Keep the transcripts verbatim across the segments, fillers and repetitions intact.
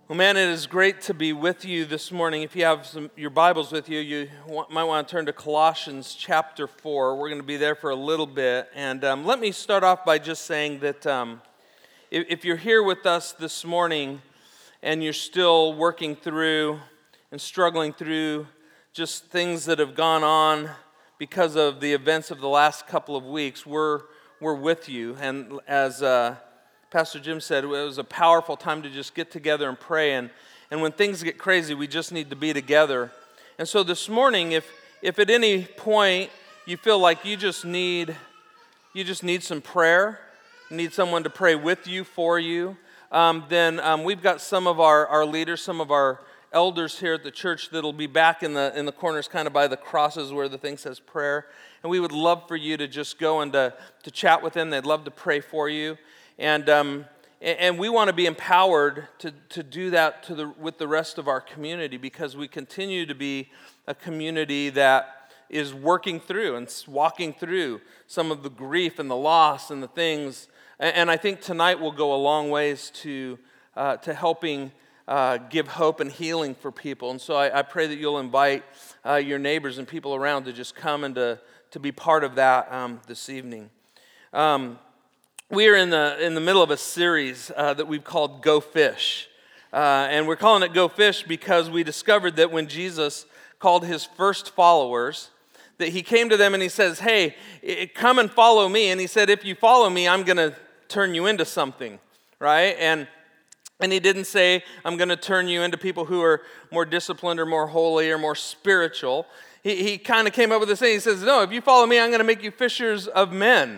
Well, man, it is great to be with you this morning. If you have some, your Bibles with you, you want, might want to turn to Colossians chapter four. We're going to be there for a little bit. And um, let me start off by just saying that um, if, if you're here with us this morning and you're still working through and struggling through just things that have gone on because of the events of the last couple of weeks, we're, we're with you. And as... Uh, Pastor Jim said, it was a powerful time to just get together and pray, and, and when things get crazy, we just need to be together. And so this morning, if if at any point you feel like you just need you just need some prayer, you need someone to pray with you, for you, um, then um, we've got some of our, our leaders, some of our elders here at the church that'll be back in the in the corners, kind of by the crosses where the thing says prayer. And we would love for you to just go and to, to chat with them. They'd love to pray for you. And um, and we want to be empowered to, to do that to the with the rest of our community, because we continue to be a community that is working through and walking through some of the grief and the loss and the things. And, and I think tonight will go a long ways to uh, to helping uh, give hope and healing for people. And so I, I pray that you'll invite uh, your neighbors and people around to just come and to to be part of that um, this evening. Um, We are in the in the middle of a series uh, that we've called Go Fish. Uh, and we're calling it Go Fish because we discovered that when Jesus called his first followers, that he came to them and he says, hey, come and follow me. And he said, if you follow me, I'm going to turn you into something, right? And and he didn't say, I'm going to turn you into people who are more disciplined or more holy or more spiritual. He, he kind of came up with this thing. He says, no, if you follow me, I'm going to make you fishers of men.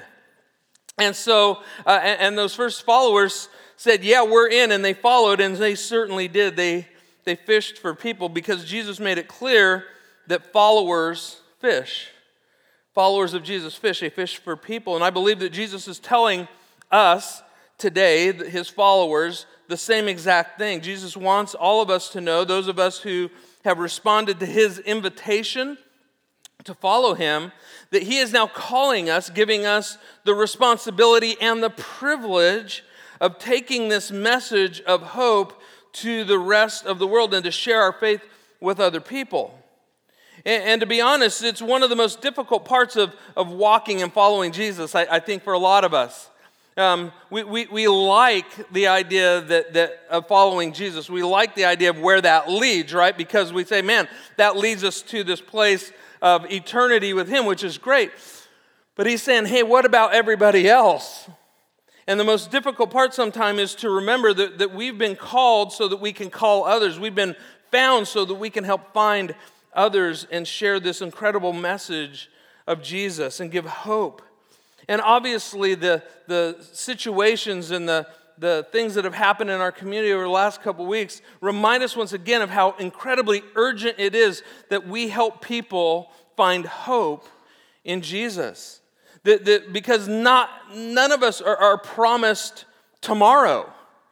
And so, uh, and, and those first followers said, yeah, we're in, and they followed, and they certainly did. They they fished for people because Jesus made it clear that followers fish. Followers of Jesus fish. They fish for people. And I believe that Jesus is telling us today, his followers, the same exact thing. Jesus wants all of us to know, those of us who have responded to his invitation to follow him, that he is now calling us, giving us the responsibility and the privilege of taking this message of hope to the rest of the world and to share our faith with other people. And, and to be honest, it's one of the most difficult parts of, of walking and following Jesus, I, I think, for a lot of us. Um, we, we, we like the idea that, that of following Jesus. We like the idea of where that leads, right? Because we say, man, that leads us to this place of eternity with him, which is great. But he's saying, hey, what about everybody else? And the most difficult part sometimes is to remember that, that we've been called so that we can call others. We've been found so that we can help find others and share this incredible message of Jesus and give hope. And obviously the, the situations and the the things that have happened in our community over the last couple of weeks remind us once again of how incredibly urgent it is that we help people find hope in Jesus. That, that because not none of us are, are promised tomorrow.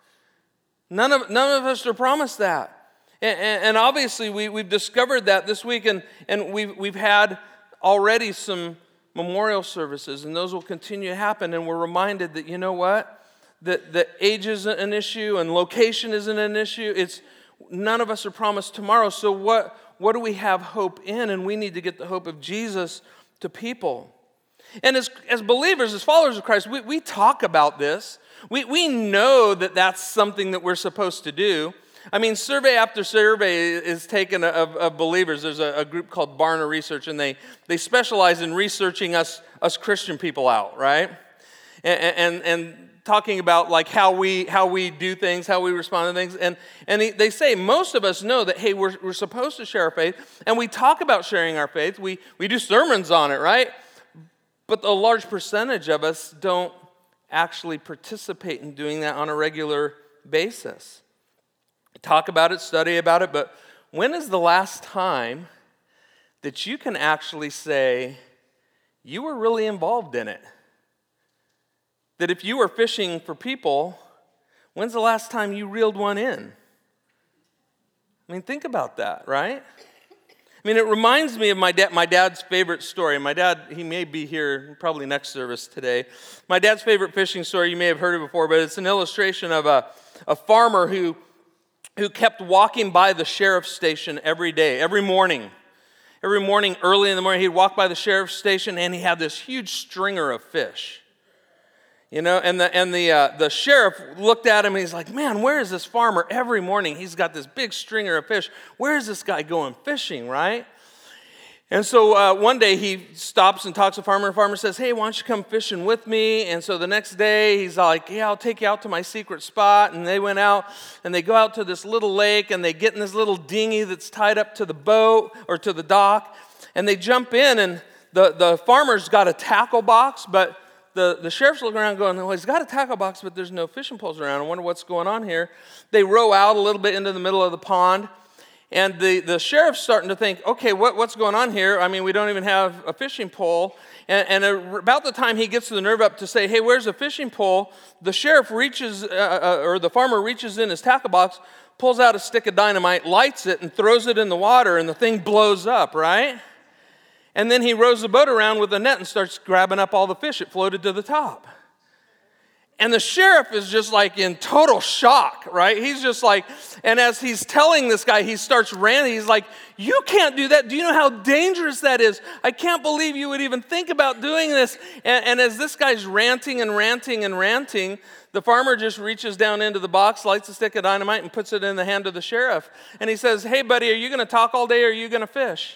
None of none of us are promised that. And, and, and obviously we, we've discovered that this week, and, and we've we've had already some memorial services, and those will continue to happen, and we're reminded that, you know what? That, that age isn't an issue and location isn't an issue. It's none of us are promised tomorrow. So what, what do we have hope in? And we need to get the hope of Jesus to people. And as, as believers, as followers of Christ, we, we talk about this. We, we know that that's something that we're supposed to do. I mean, survey after survey is taken of, of believers. There's a, a group called Barna Research, and they, they specialize in researching us, us Christian people out, right? And, and, and talking about like how we how we do things, how we respond to things. And, and they say most of us know that, hey, we're, we're supposed to share our faith, and we talk about sharing our faith. We, we do sermons on it, right? But a large percentage of us don't actually participate in doing that on a regular basis. Talk about it, study about it, but when is the last time that you can actually say you were really involved in it? That if you were fishing for people, when's the last time you reeled one in? I mean, think about that, right? I mean, it reminds me of my dad, my dad's favorite story. My dad, he may be here probably next service today. My dad's favorite fishing story, you may have heard it before, but it's an illustration of a, a farmer who who kept walking by the sheriff's station every day, every morning. Every morning, early in the morning, he'd walk by the sheriff's station, and he had this huge stringer of fish. You know, and the and the uh, the sheriff looked at him, and he's like, man, where is this farmer every morning? He's got this big stringer of fish. Where is this guy going fishing, right? And so uh, one day he stops and talks to the farmer, and the farmer says, hey, why don't you come fishing with me? And so the next day he's like, yeah, I'll take you out to my secret spot. And they went out, and they go out to this little lake, and they get in this little dinghy that's tied up to the boat or to the dock, and they jump in, and the, the farmer's got a tackle box, but the, the sheriff's looking around going, well, he's got a tackle box, but there's no fishing poles around. I wonder what's going on here. They row out a little bit into the middle of the pond. And the, the sheriff's starting to think, okay, what, what's going on here? I mean, we don't even have a fishing pole. And, and about the time he gets the nerve up to say, hey, where's a fishing pole? The sheriff reaches, uh, uh, or the farmer reaches in his tackle box, pulls out a stick of dynamite, lights it, and throws it in the water, and the thing blows up, right? And then he rows the boat around with a net and starts grabbing up all the fish. It floated to the top. And the sheriff is just like in total shock, right? He's just like, and as he's telling this guy, he starts ranting. He's like, you can't do that. Do you know how dangerous that is? I can't believe you would even think about doing this. And, and as this guy's ranting and ranting and ranting, the farmer just reaches down into the box, lights a stick of dynamite, and puts it in the hand of the sheriff. And he says, hey, buddy, are you going to talk all day or are you going to fish?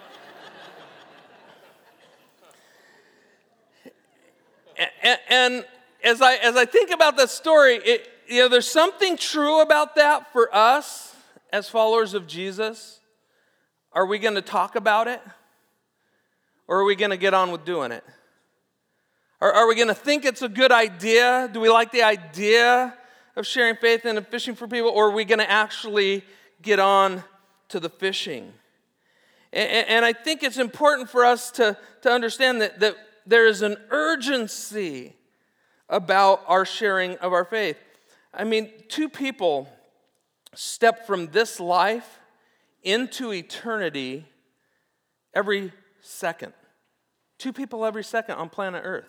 and, and As I as I think about that story, it, you know, there's something true about that for us as followers of Jesus. Are we going to talk about it? Or are we going to get on with doing it? Or are we going to think it's a good idea? Do we like the idea of sharing faith and fishing for people? Or are we going to actually get on to the fishing? And, and I think it's important for us to, to understand that, that there is an urgency about our sharing of our faith. I mean, two people step from this life into eternity every second. Two people every second on planet Earth.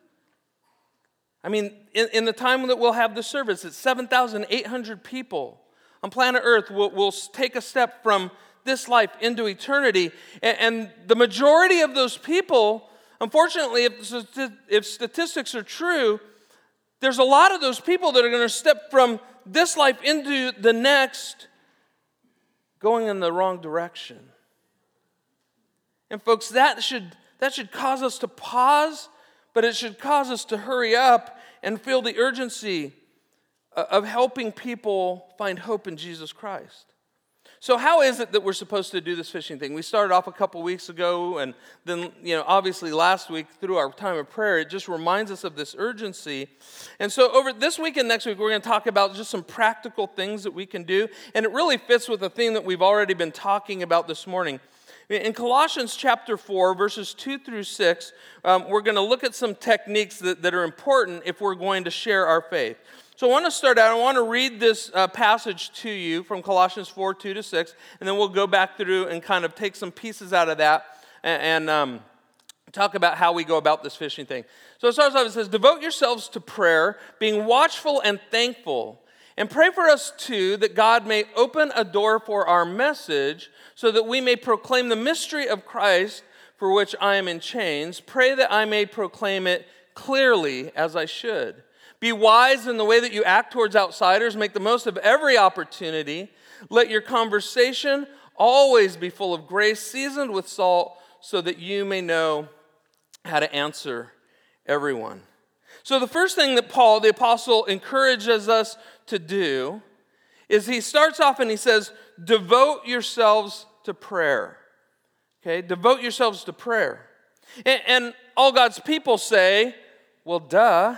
I mean, in, in the time that we'll have the service, it's seven thousand eight hundred people on planet Earth will, will take a step from this life into eternity. And, and the majority of those people, unfortunately, if, if statistics are true, there's a lot of those people that are going to step from this life into the next going in the wrong direction. And folks, that should, that should cause us to pause, but it should cause us to hurry up and feel the urgency of helping people find hope in Jesus Christ. So how is it that we're supposed to do this fishing thing? We started off a couple weeks ago, and then, you know, obviously last week through our time of prayer, it just reminds us of this urgency. And so over this week and next week, we're going to talk about just some practical things that we can do, and it really fits with the theme that we've already been talking about this morning. In Colossians chapter four, verses two through six, um, we're going to look at some techniques that, that are important if we're going to share our faith. So I want to start out, I want to read this uh, passage to you from Colossians four, two to six, and then we'll go back through and kind of take some pieces out of that and, and um, talk about how we go about this fishing thing. So it starts off, it says, devote yourselves to prayer, being watchful and thankful, and pray for us too, that God may open a door for our message, so that we may proclaim the mystery of Christ, for which I am in chains. Pray that I may proclaim it clearly as I should. Be wise in the way that you act towards outsiders. Make the most of every opportunity. Let your conversation always be full of grace, seasoned with salt, so that you may know how to answer everyone. So the first thing that Paul, the apostle, encourages us to do is he starts off and he says, devote yourselves to prayer. Okay, devote yourselves to prayer. And, and all God's people say, well, duh.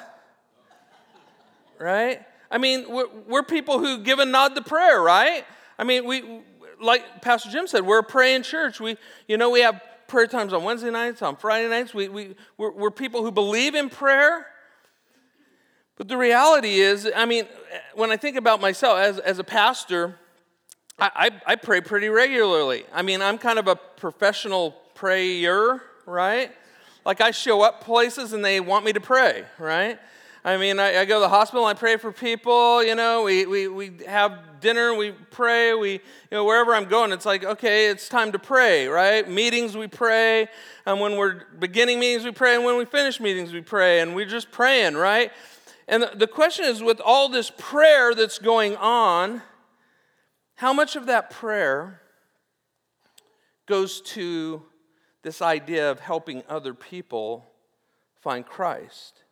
Right? I mean, we're, we're people who give a nod to prayer, right? I mean, we, like Pastor Jim said, we're a praying church. We, you know, we have prayer times on Wednesday nights, on Friday nights. We, we, we're, we're people who believe in prayer. But the reality is, I mean, when I think about myself as, as a pastor, I, I, I pray pretty regularly. I mean, I'm kind of a professional prayer, right? Like I show up places and they want me to pray, right? I mean, I, I go to the hospital and I pray for people, you know, we, we, we have dinner, we pray, we, you know, wherever I'm going, it's like, okay, it's time to pray, right? Meetings, we pray, and when we're beginning meetings, we pray, and when we finish meetings, we pray, and we're just praying, right? And the, the question is, with all this prayer that's going on, how much of that prayer goes to this idea of helping other people find Christ?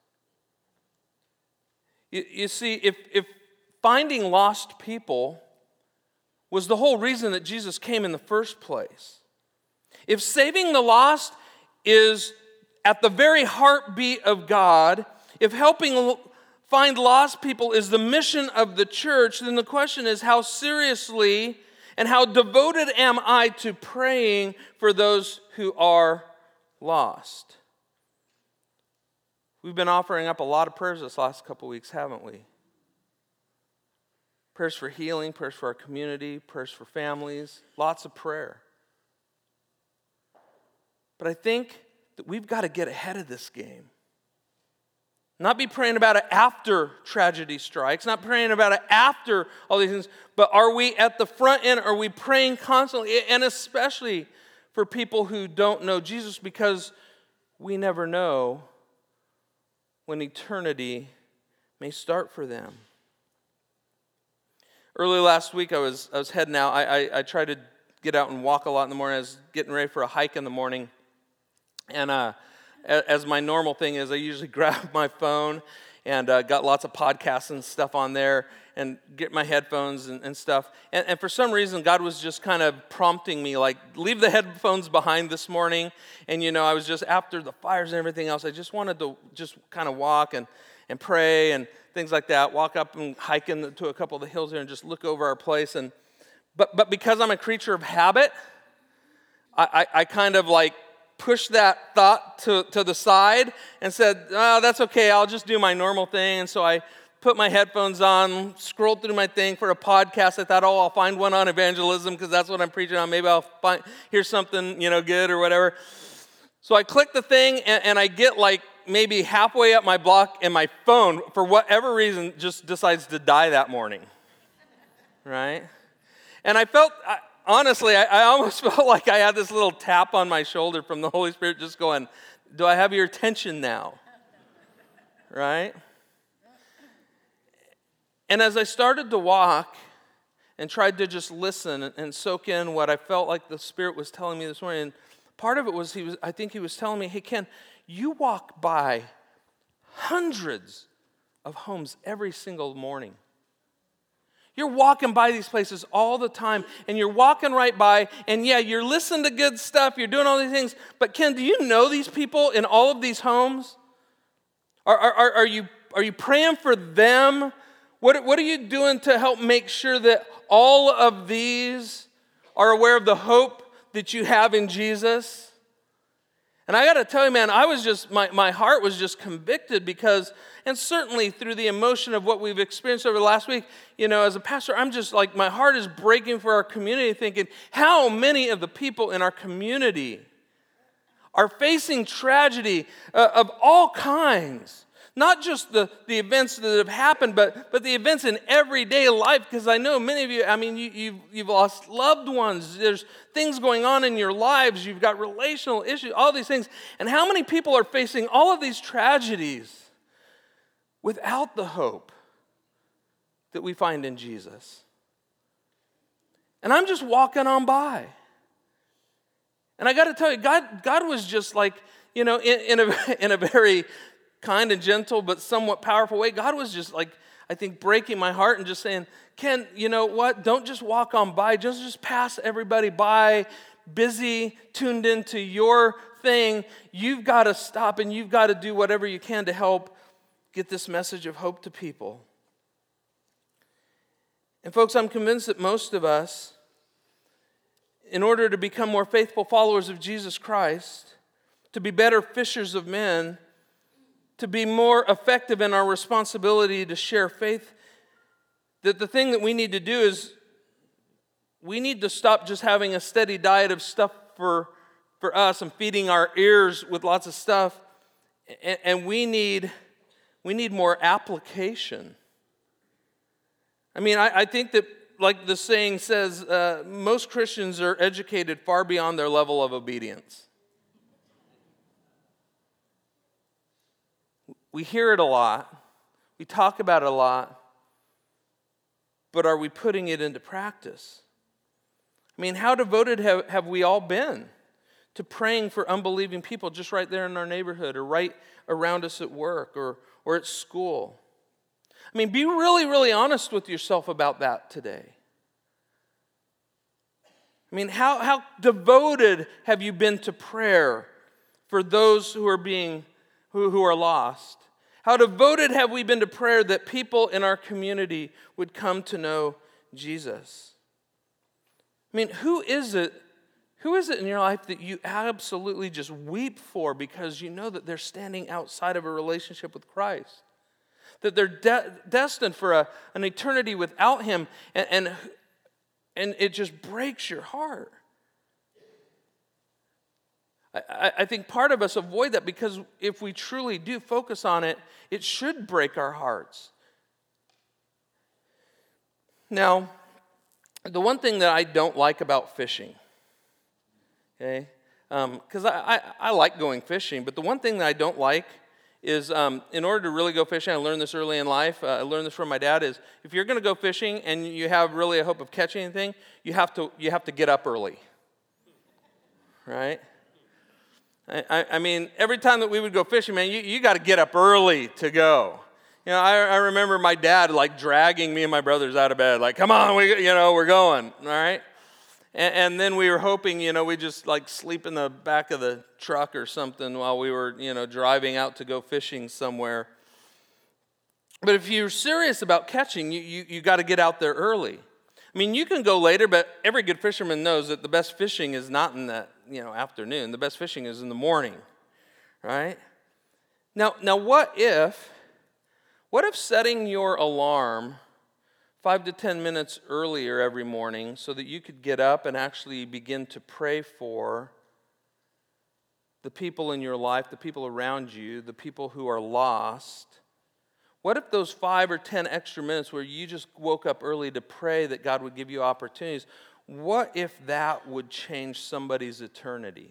You, you see, if, if finding lost people was the whole reason that Jesus came in the first place, if saving the lost is at the very heartbeat of God, if helping find lost people is the mission of the church, then the question is, how seriously and how devoted am I to praying for those who are lost? We've been offering up a lot of prayers this last couple weeks, haven't we? Prayers for healing, prayers for our community, prayers for families, lots of prayer. But I think that we've got to get ahead of this game. Not be praying about it after tragedy strikes, not praying about it after all these things, but are we at the front end? Are we praying constantly? And especially for people who don't know Jesus, because we never know when eternity may start for them. Early last week, I was I was heading out. I, I, I try to get out and walk a lot in the morning. I was getting ready for a hike in the morning. And uh, as my normal thing is, I usually grab my phone and uh, got lots of podcasts and stuff on there and get my headphones and, and stuff. And, and for some reason, God was just kind of prompting me, like, leave the headphones behind this morning. And, you know, I was just, after the fires and everything else, I just wanted to just kind of walk and, and pray and things like that, walk up and hike into a couple of the hills here and just look over our place. And But but because I'm a creature of habit, I, I, I kind of like pushed that thought to, to the side and said, oh, that's okay, I'll just do my normal thing. And so I put my headphones on, scrolled through my thing for a podcast. I thought, oh, I'll find one on evangelism because that's what I'm preaching on. Maybe I'll find hear something, you know, good or whatever. So I click the thing, and, and I get like maybe halfway up my block, and my phone, for whatever reason, just decides to die that morning, right? And I felt, I, honestly, I, I almost felt like I had this little tap on my shoulder from the Holy Spirit just going, do I have your attention now? Right? And as I started to walk and tried to just listen and soak in what I felt like the Spirit was telling me this morning, part of it was, he was, I think he was telling me, hey, Ken, you walk by hundreds of homes every single morning. You're walking by these places all the time, and you're walking right by, and yeah, you're listening to good stuff, you're doing all these things, but Ken, do you know these people in all of these homes? Are, are, are, you, are you praying for them? What, what are you doing to help make sure that all of these are aware of the hope that you have in Jesus? And I got to tell you, man, I was just, my, my heart was just convicted because, and certainly through the emotion of what we've experienced over the last week, you know, as a pastor, I'm just like, my heart is breaking for our community, thinking how many of the people in our community are facing tragedy uh, of all kinds. Not just the, the events that have happened, but, but the events in everyday life, because I know many of you, I mean, you, you've, you've lost loved ones. There's things going on in your lives. You've got relational issues, all these things. And how many people are facing all of these tragedies without the hope that we find in Jesus? And I'm just walking on by. And I got to tell you, God, God was just like, you know, in, in, a, in a very kind and gentle but somewhat powerful way, God was just like, I think, breaking my heart and just saying, Ken, you know what? Don't just walk on by. Just, just pass everybody by, busy, tuned into your thing. You've got to stop and you've got to do whatever you can to help get this message of hope to people. And folks, I'm convinced that most of us, in order to become more faithful followers of Jesus Christ, to be better fishers of men, to be more effective in our responsibility to share faith, that the thing that we need to do is we need to stop just having a steady diet of stuff for, for us and feeding our ears with lots of stuff. And, and we need We need more application. I mean, I, I think that, like the saying says, uh, most Christians are educated far beyond their level of obedience. We hear it a lot. We talk about it a lot. But are we putting it into practice? I mean, how devoted have, have we all been to praying for unbelieving people just right there in our neighborhood or right around us at work or, or at school? I mean, be really, really honest with yourself about that today. I mean, how, how devoted have you been to prayer for those who are being, who, who are lost? How devoted have we been to prayer that people in our community would come to know Jesus? I mean, who is it, who is it in your life that you absolutely just weep for because you know that they're standing outside of a relationship with Christ? That they're de- destined for a, an eternity without Him, and, and, and it just breaks your heart. I, I think part of us avoid that because if we truly do focus on it, it should break our hearts. Now, the one thing that I don't like about fishing, okay, because um, I, I, I like going fishing, but the one thing that I don't like is um, in order to really go fishing, I learned this early in life, uh, I learned this from my dad, is if you're going to go fishing and you have really a hope of catching anything, you have to you have to get up early, right? I, I mean, every time that we would go fishing, man, you, you got to get up early to go. You know, I, I remember my dad like dragging me and my brothers out of bed, like, come on, we, you know, we're going, all right? And, and then we were hoping, you know, we just like sleep in the back of the truck or something while we were, you know, driving out to go fishing somewhere. But if you're serious about catching, you, you, you got to get out there early. I mean, you can go later, but every good fisherman knows that the best fishing is not in that, you know, afternoon. The best fishing is in the morning, right? Now, now what if, what if setting your alarm five to ten minutes earlier every morning so that you could get up and actually begin to pray for the people in your life, the people around you, the people who are lost? What if those five or ten extra minutes where you just woke up early to pray that God would give you opportunities, what if that would change somebody's eternity?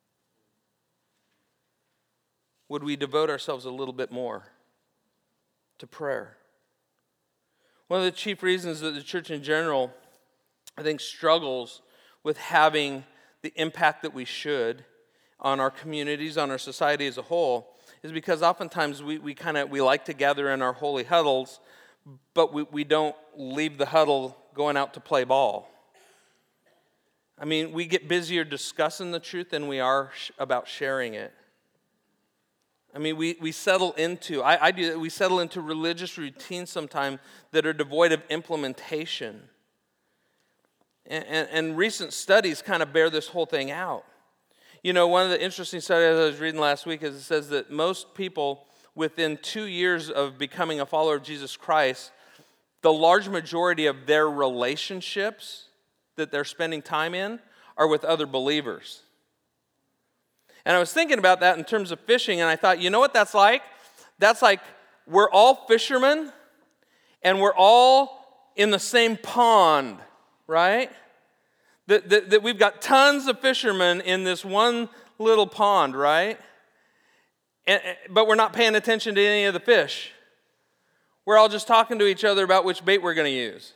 Would we devote ourselves a little bit more to prayer? One of the chief reasons that the church in general, I think, struggles with having the impact that we should on our communities, on our society as a whole, is because oftentimes we, we kind of we like to gather in our holy huddles, but we, we don't leave the huddle going out to play ball. I mean, we get busier discussing the truth than we are sh- about sharing it. I mean, we, we settle into, I, I do, we settle into religious routines sometimes that are devoid of implementation. And, and, and recent studies kind of bear this whole thing out. You know, one of the interesting studies I was reading last week is it says that most people within two years of becoming a follower of Jesus Christ, the large majority of their relationships that they're spending time in are with other believers. And I was thinking about that in terms of fishing, and I thought, you know what that's like? That's like we're all fishermen, and we're all in the same pond, right? That, that, that we've got tons of fishermen in this one little pond, right? And, but we're not paying attention to any of the fish. We're all just talking to each other about which bait we're going to use.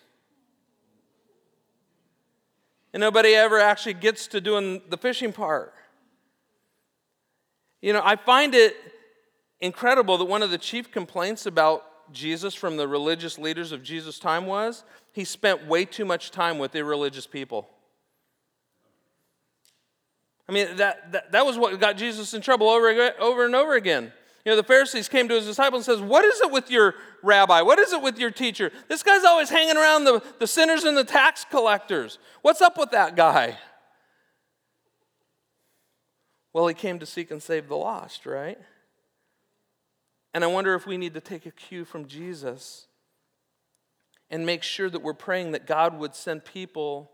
And nobody ever actually gets to doing the fishing part. You know, I find it incredible that one of the chief complaints about Jesus from the religious leaders of Jesus' time was he spent way too much time with irreligious people. I mean, that, that, that was what got Jesus in trouble over, over and over again. You know, the Pharisees came to his disciples and says, what is it with your rabbi? What is it with your teacher? This guy's always hanging around the, the sinners and the tax collectors. What's up with that guy? Well, he came to seek and save the lost, right? And I wonder if we need to take a cue from Jesus and make sure that we're praying that God would send people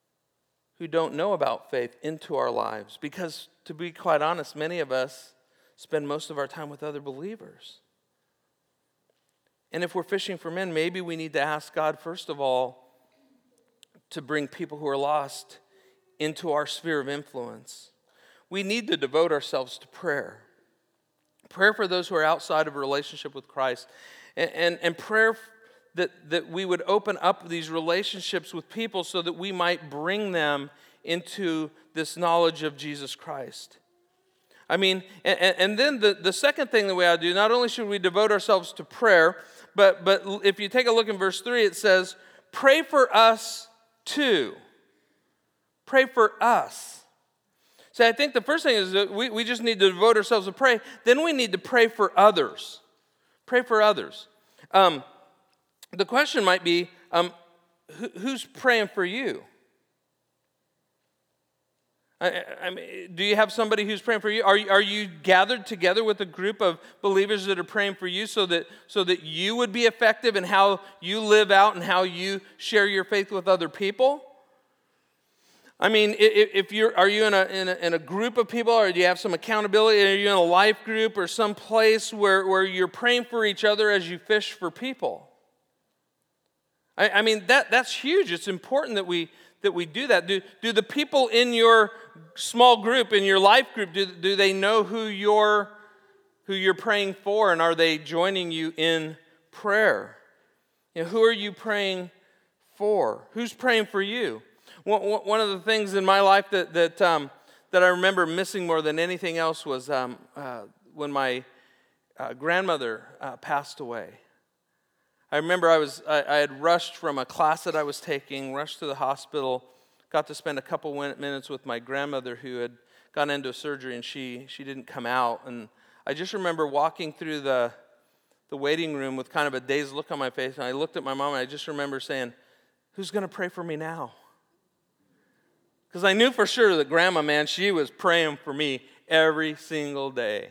who don't know about faith into our lives. Because to be quite honest, many of us spend most of our time with other believers. And if we're fishing for men, maybe we need to ask God, first of all, to bring people who are lost into our sphere of influence. We need to devote ourselves to prayer. Prayer for those who are outside of a relationship with Christ. And, and, and prayer that, that we would open up these relationships with people so that we might bring them into this knowledge of Jesus Christ. I mean, and, and then the, the second thing that we ought to do, not only should we devote ourselves to prayer, but, but if you take a look in verse three, it says, pray for us too. Pray for us. So I think the first thing is that we, we just need to devote ourselves to pray. Then we need to pray for others. Pray for others. Um, the question might be, um, who, who's praying for you? I, I mean, do you have somebody who's praying for you? Are, are you gathered together with a group of believers that are praying for you so that, so that you would be effective in how you live out and how you share your faith with other people? I mean, if you're, are you in a, in a in a group of people, or do you have some accountability? Are you in a life group or some place where, where you're praying for each other as you fish for people? I, I mean, that that's huge. It's important that we that we do that. Do do the people in your small group, in your life group, do do they know who you're who you're praying for, and are they joining you in prayer? You know, who are you praying for? Who's praying for you? One of the things in my life that that um, that I remember missing more than anything else was um, uh, when my uh, grandmother uh, passed away. I remember I was I, I had rushed from a class that I was taking, rushed to the hospital, got to spend a couple minutes with my grandmother who had gone into a surgery and she she didn't come out. And I just remember walking through the the waiting room with kind of a dazed look on my face, and I looked at my mom and I just remember saying, "Who's going to pray for me now?" Because I knew for sure that Grandma, man, she was praying for me every single day.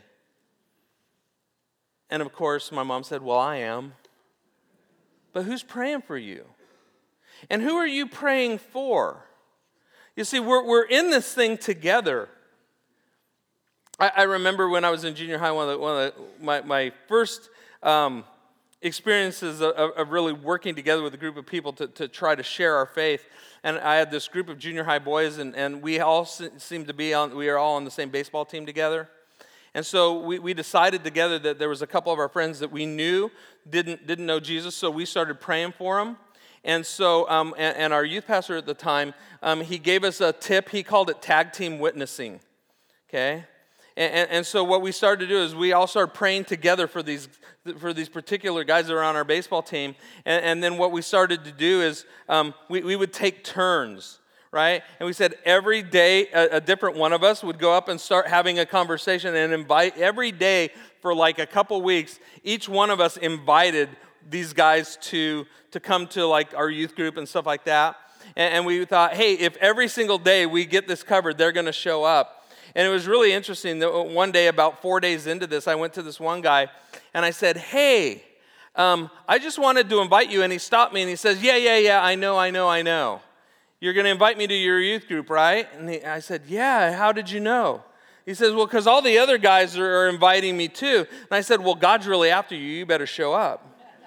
And of course, my mom said, well, I am. But who's praying for you? And who are you praying for? You see, we're, we're in this thing together. I, I remember when I was in junior high, one of, the, one of the, my, my first um, experiences of, of really working together with a group of people to, to try to share our faith. And I had this group of junior high boys, and, and we all seemed to be on, we are all on the same baseball team together. And so we, we decided together that there was a couple of our friends that we knew didn't, didn't know Jesus, so we started praying for them. And so, um, and, and our youth pastor at the time, um, he gave us a tip. He called it tag team witnessing, okay? And, and, and so what we started to do is we all started praying together for these for these particular guys that are on our baseball team. And, and then what we started to do is um, we, we would take turns, right? And we said every day a, a different one of us would go up and start having a conversation and invite every day for like a couple weeks. Each one of us invited these guys to, to come to like our youth group and stuff like that. And, and we thought, hey, if every single day we get this covered, they're going to show up. And it was really interesting that one day, about four days into this, I went to this one guy and I said, hey, um, I just wanted to invite you. And he stopped me and he says, yeah, yeah, yeah, I know, I know, I know. You're going to invite me to your youth group, right? And he, I said, yeah, how did you know? He says, well, because all the other guys are, are inviting me too. And I said, well, God's really after you. You better show up.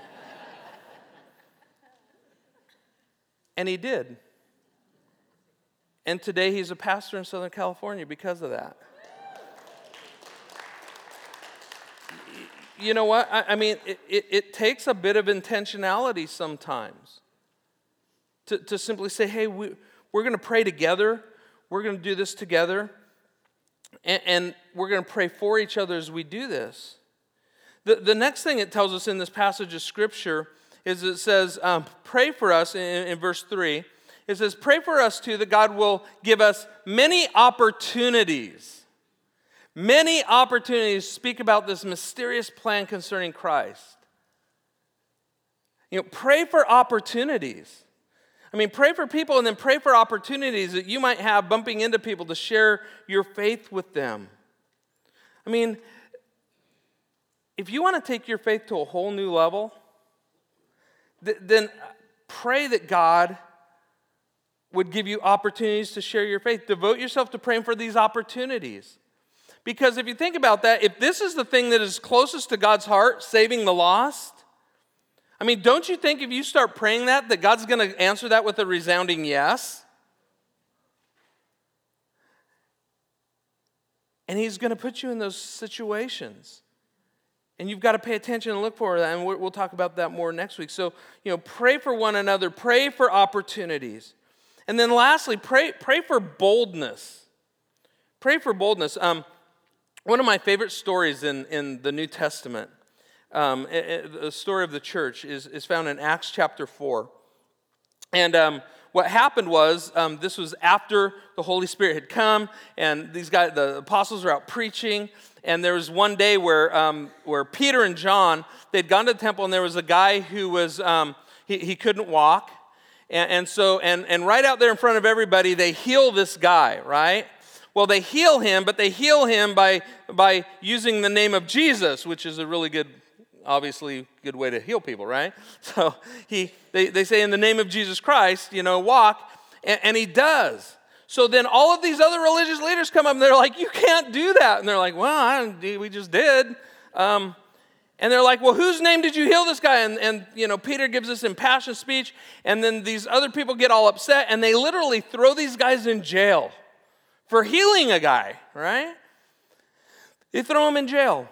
And he did. And today he's a pastor in Southern California because of that. You know what? I, I mean, it, it, it takes a bit of intentionality sometimes to, to simply say, hey, we, we're going to pray together. We're going to do this together. And, and we're going to pray for each other as we do this. The, the next thing it tells us in this passage of Scripture is it says, um, pray for us in, in verse three. It says, pray for us too that God will give us many opportunities. Many opportunities to speak about this mysterious plan concerning Christ. You know, pray for opportunities. I mean, pray for people and then pray for opportunities that you might have bumping into people to share your faith with them. I mean, if you want to take your faith to a whole new level, th- then pray that God would give you opportunities to share your faith. Devote yourself to praying for these opportunities. Because if you think about that, if this is the thing that is closest to God's heart, saving the lost, I mean, don't you think if you start praying that, that God's going to answer that with a resounding yes? And he's going to put you in those situations. And you've got to pay attention and look for that, and we'll talk about that more next week. So, you know, pray for one another, pray for opportunities. And then lastly, pray, pray for boldness. Pray for boldness. Um, one of my favorite stories in, in the New Testament, um, it, it, the story of the church, is, is found in Acts chapter four. And um, what happened was, um, this was after the Holy Spirit had come, and these guys, the apostles were out preaching, and there was one day where um, where Peter and John, they'd gone to the temple, and there was a guy who was, um, he, he couldn't walk, and, and so, and, and right out there in front of everybody, they heal this guy, right? Well, they heal him, but they heal him by, by using the name of Jesus, which is a really good, obviously good way to heal people, right? So he, they, they say in the name of Jesus Christ, you know, walk, and, and he does. So then all of these other religious leaders come up and they're like, you can't do that. And they're like, well, I don't, we just did. Um, and they're like, well, whose name did you heal this guy? And, and, you know, Peter gives this impassioned speech, and then these other people get all upset, and they literally throw these guys in jail for healing a guy, right? They throw him in jail.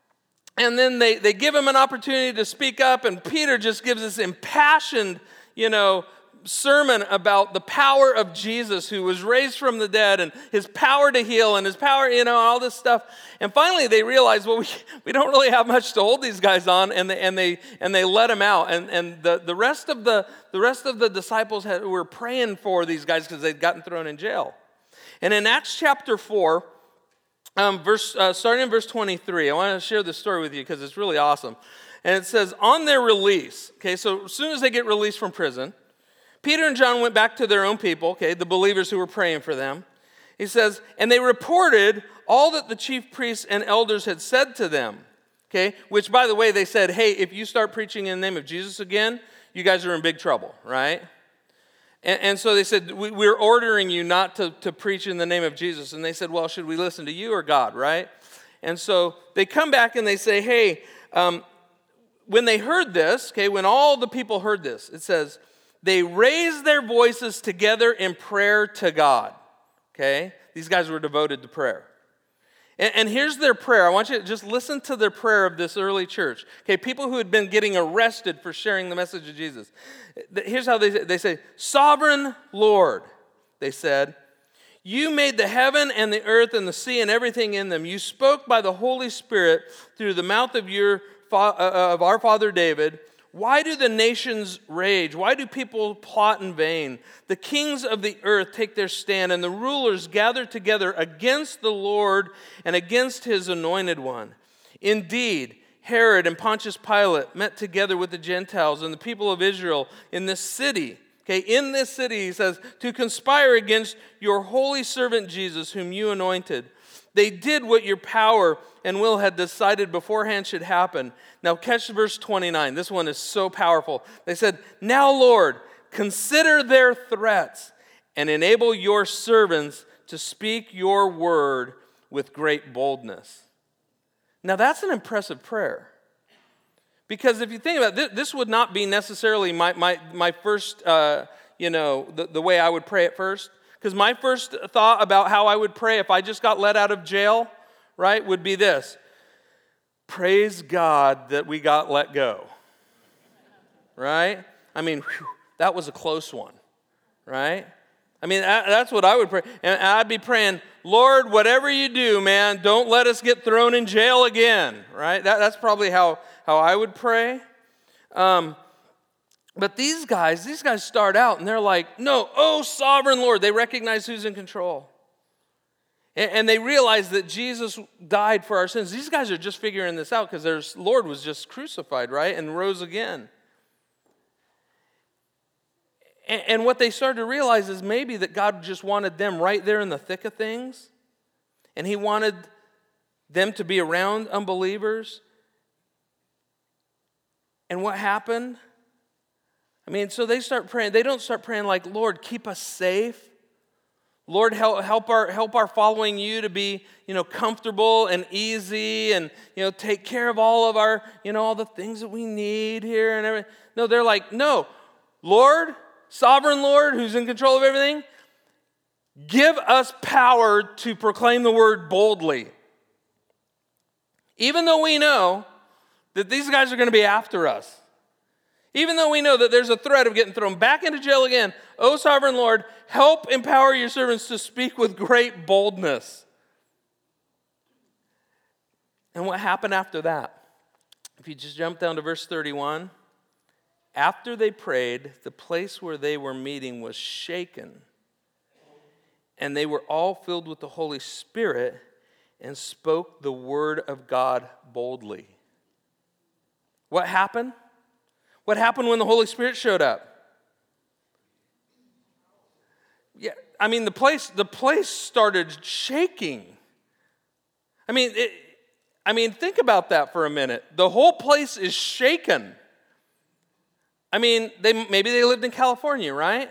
And then they, they give him an opportunity to speak up, and Peter just gives this impassioned, you know, sermon about the power of Jesus who was raised from the dead and his power to heal and his power, you know, all this stuff. And finally they realize, well, we, we don't really have much to hold these guys on, and they and they and they let him out. And and the, the rest of the the rest of the disciples had, were praying for these guys because they'd gotten thrown in jail. And in Acts chapter four, um, verse uh, starting in verse twenty-three, I want to share this story with you because it's really awesome. And it says, on their release, okay, so as soon as they get released from prison, Peter and John went back to their own people, okay, the believers who were praying for them. He says, and they reported all that the chief priests and elders had said to them, okay, which, by the way, they said, hey, if you start preaching in the name of Jesus again, you guys are in big trouble, right? And, and so they said, we, we're ordering you not to, to preach in the name of Jesus. And they said, well, should we listen to you or God, right? And so they come back and they say, hey, um, when they heard this, okay, when all the people heard this, it says, they raised their voices together in prayer to God, okay? These guys were devoted to prayer. And, and here's their prayer. I want you to just listen to their prayer of this early church. Okay, people who had been getting arrested for sharing the message of Jesus. Here's how they say, they say, Sovereign Lord, they said, you made the heaven and the earth and the sea and everything in them. You spoke by the Holy Spirit through the mouth of your of our father David. Why do the nations rage? Why do people plot in vain? The kings of the earth take their stand, and the rulers gather together against the Lord and against his anointed one. Indeed, Herod and Pontius Pilate met together with the Gentiles and the people of Israel in this city. Okay, in this city, he says, to conspire against your holy servant Jesus, whom you anointed. They did what your power and will had decided beforehand should happen. Now catch verse twenty-nine. This one is so powerful. They said, now Lord, consider their threats and enable your servants to speak your word with great boldness. Now that's an impressive prayer. Because if you think about it, this would not be necessarily my, my, my first, uh, you know, the, the way I would pray at first. Because my first thought about how I would pray if I just got let out of jail, right, would be this. Praise God that we got let go. Right? I mean, whew, that was a close one. Right? I mean, that's what I would pray. And I'd be praying, Lord, whatever you do, man, don't let us get thrown in jail again. Right? That, that's probably how, how I would pray. Um But these guys, these guys start out and they're like, no, oh, sovereign Lord. They recognize who's in control. And, and they realize that Jesus died for our sins. These guys are just figuring this out because their Lord was just crucified, right? And rose again. And, and what they started to realize is maybe that God just wanted them right there in the thick of things. And he wanted them to be around unbelievers. And what happened? I mean, so they start praying. They don't start praying like, Lord, keep us safe. Lord, help, help our help our following you to be, you know, comfortable and easy, and, you know, take care of all of our, you know, all the things that we need here and everything. No, they're like, no, Lord, sovereign Lord, who's in control of everything, give us power to proclaim the word boldly. Even though we know that these guys are going to be after us. Even though we know that there's a threat of getting thrown back into jail again, O sovereign Lord, help empower your servants to speak with great boldness. And what happened after that? If you just jump down to verse thirty-one, after they prayed, the place where they were meeting was shaken, and they were all filled with the Holy Spirit and spoke the word of God boldly. What happened? What happened when the Holy Spirit showed up? Yeah, I mean, the place the place started shaking. I mean, it, I mean, think about that for a minute. The whole place is shaken. I mean, they maybe they lived in California, right?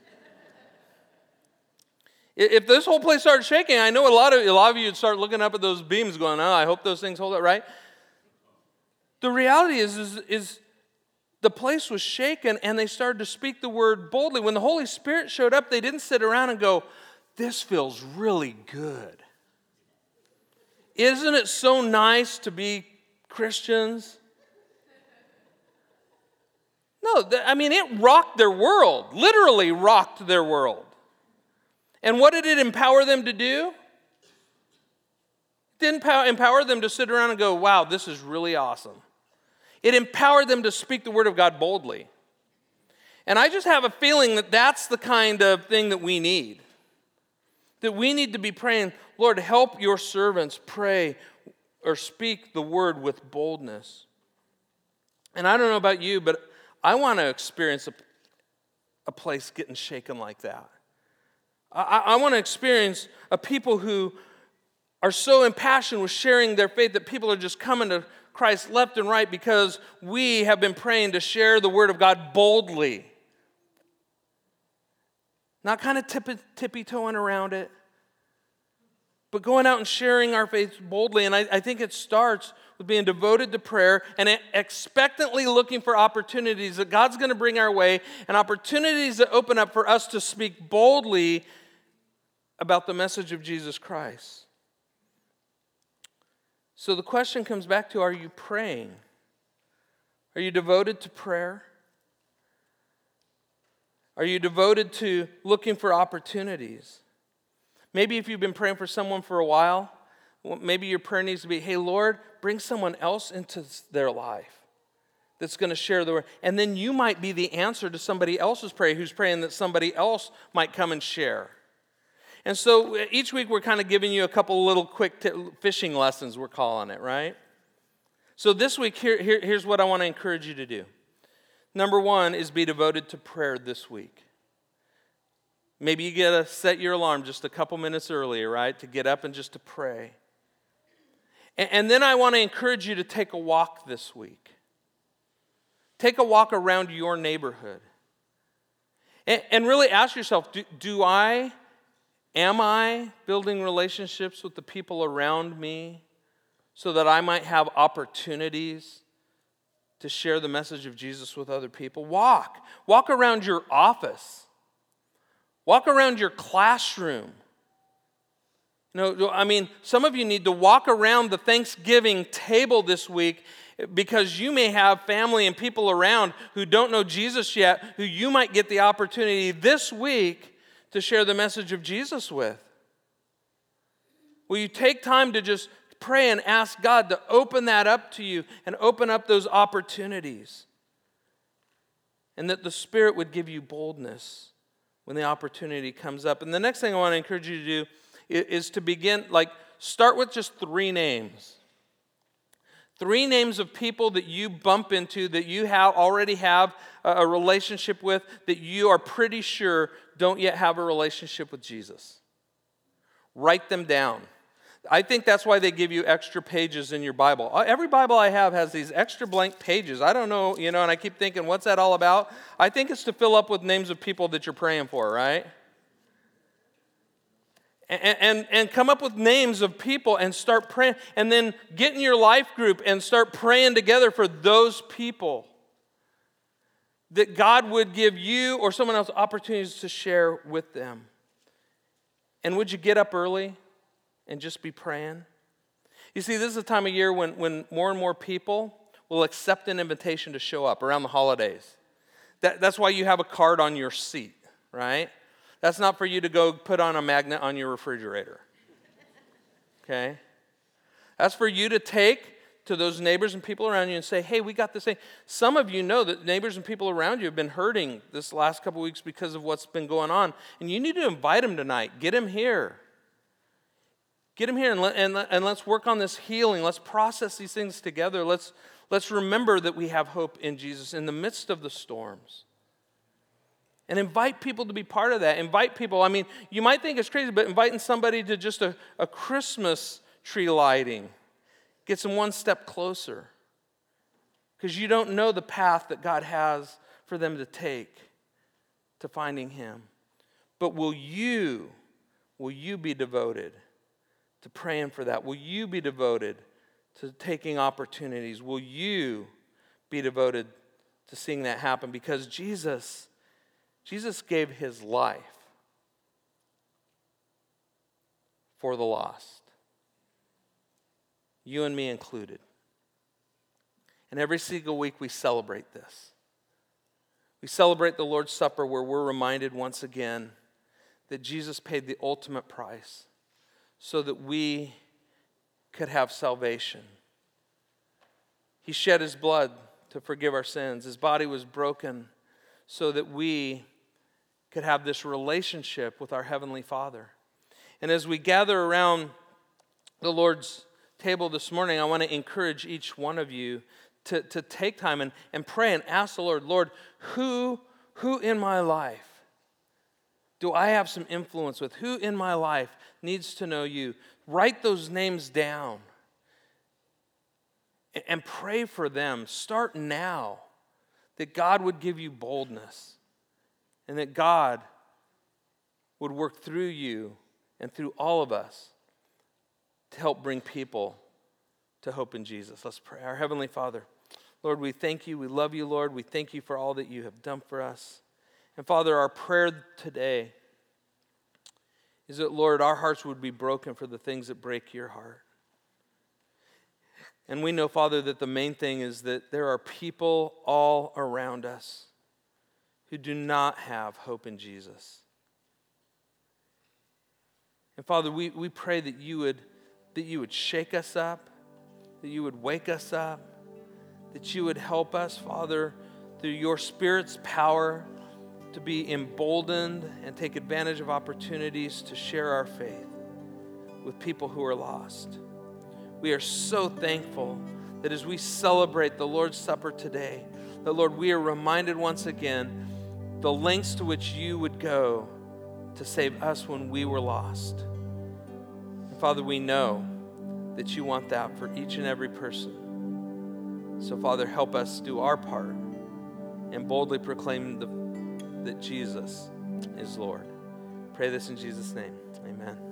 If this whole place started shaking, I know a lot of a lot of you would start looking up at those beams, going, "Oh, I hope those things hold up," right? The reality is, is, is the place was shaken, and they started to speak the word boldly. When the Holy Spirit showed up, they didn't sit around and go, "This feels really good. Isn't it so nice to be Christians?" No, I mean, it rocked their world, literally rocked their world. And what did it empower them to do? It didn't empower them to sit around and go, "Wow, this is really awesome." It empowered them to speak the word of God boldly. And I just have a feeling that that's the kind of thing that we need. That we need to be praying, "Lord, help your servants pray or speak the word with boldness." And I don't know about you, but I want to experience a, a place getting shaken like that. I, I want to experience a people who are so impassioned with sharing their faith that people are just coming to Christ left and right because we have been praying to share the word of God boldly. Not kind of tippy, tippy-toeing around it, but going out and sharing our faith boldly. And I, I think it starts with being devoted to prayer and expectantly looking for opportunities that God's going to bring our way, and opportunities that open up for us to speak boldly about the message of Jesus Christ. So the question comes back to, are you praying? Are you devoted to prayer? Are you devoted to looking for opportunities? Maybe if you've been praying for someone for a while, maybe your prayer needs to be, "Hey, Lord, bring someone else into their life that's going to share the word." And then you might be the answer to somebody else's prayer who's praying that somebody else might come and share. And so each week we're kind of giving you a couple little quick t- fishing lessons, we're calling it, right? So this week, here, here, here's what I want to encourage you to do. Number one is be devoted to prayer this week. Maybe you get to set your alarm just a couple minutes earlier, right, to get up and just to pray. And, and then I want to encourage you to take a walk this week. Take a walk around your neighborhood. And, and really ask yourself, do, do I... Am I building relationships with the people around me so that I might have opportunities to share the message of Jesus with other people? Walk. Walk around your office. Walk around your classroom. You know, I mean, some of you need to walk around the Thanksgiving table this week because you may have family and people around who don't know Jesus yet, who you might get the opportunity this week to share the message of Jesus with. Will you take time to just pray and ask God to open that up to you and open up those opportunities? And that the Spirit would give you boldness when the opportunity comes up. And the next thing I want to encourage you to do is to begin, like, start with just three names. Three names of people that you bump into, that you have already have a relationship with, that you are pretty sure don't yet have a relationship with Jesus. Write them down. I think that's why they give you extra pages in your Bible. Every Bible I have has these extra blank pages. I don't know, you know, and I keep thinking, what's that all about? I think it's to fill up with names of people that you're praying for, right? And, and, and come up with names of people and start praying. And then get in your life group and start praying together for those people. That God would give you or someone else opportunities to share with them. And would you get up early and just be praying? You see, this is a time of year when, when more and more people will accept an invitation to show up around the holidays. That, that's why you have a card on your seat, right? That's not for you to go put on a magnet on your refrigerator. Okay? That's for you to take to those neighbors and people around you and say, hey, we got this thing. Some of you know that neighbors and people around you have been hurting this last couple weeks because of what's been going on. And you need to invite them tonight. Get them here. Get them here and, let, and, and let's work on this healing. Let's process these things together. Let's, let's remember that we have hope in Jesus in the midst of the storms. And invite people to be part of that. Invite people. I mean, you might think it's crazy, but inviting somebody to just a, a Christmas tree lighting gets them one step closer. Because you don't know the path that God has for them to take to finding Him. But will you, will you be devoted to praying for that? Will you be devoted to taking opportunities? Will you be devoted to seeing that happen? Because Jesus, Jesus gave His life for the lost. You and me included. And every single week we celebrate this. We celebrate the Lord's Supper where we're reminded once again that Jesus paid the ultimate price so that we could have salvation. He shed His blood to forgive our sins. His body was broken so that we could have this relationship with our Heavenly Father. And as we gather around the Lord's table this morning, I want to encourage each one of you to, to take time and, and pray and ask the Lord, Lord, who, who in my life do I have some influence with? Who in my life needs to know you? Write those names down and, and pray for them. Start now that God would give you boldness and that God would work through you and through all of us to help bring people to hope in Jesus. Let's pray. Our Heavenly Father, Lord, we thank you. We love you, Lord. We thank you for all that you have done for us. And Father, our prayer today is that, Lord, our hearts would be broken for the things that break your heart. And we know, Father, that the main thing is that there are people all around us who do not have hope in Jesus. And Father, we, we pray that you would that you would shake us up, that you would wake us up, that you would help us, Father, through your Spirit's power to be emboldened and take advantage of opportunities to share our faith with people who are lost. We are so thankful that as we celebrate the Lord's Supper today, that, Lord, we are reminded once again the lengths to which you would go to save us when we were lost. Father, we know that you want that for each and every person. So, Father, help us do our part and boldly proclaim the, that Jesus is Lord. Pray this in Jesus' name. Amen.